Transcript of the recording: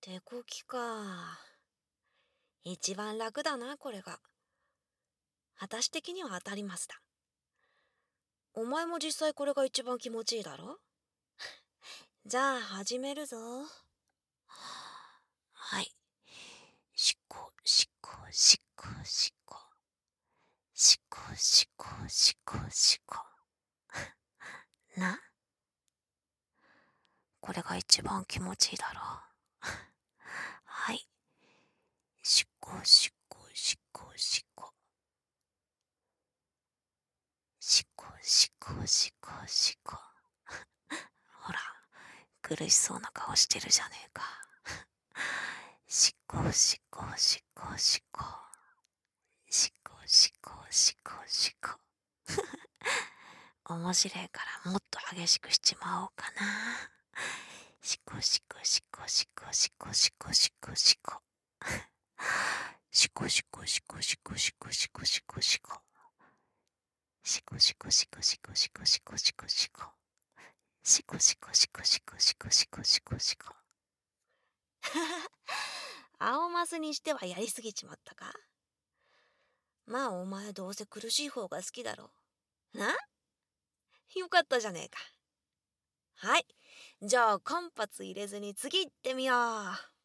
手こきか。一番楽だな、これが。私的には当たりますだ。お前も実際これが一番気持ちいいだろ？じゃあ始めるぞ。はい。しこしこしこしこ。しこしこしこしこ。な、これが一番気持ちいいだろう。はい。しこしこしこしこ。しこしこしこしこ。ほら、苦しそうな顔してるじゃねえか。しこしこしこしこ。しこしこしこしこ。面白いからもっと激しくしちまおうかな。しこしこしこしこしこしこしこしこ。しこしこしこしこしこしこしこしこ。しこしこしこしこしこしこしこしこ。しこしこしこしこしこしこしこしこ。青マスにしてはやりすぎちまったか。まあお前どうせ苦しい方が好きだろ。な、よかったじゃねえか。はい。じゃあ間髪入れずに次行ってみよう。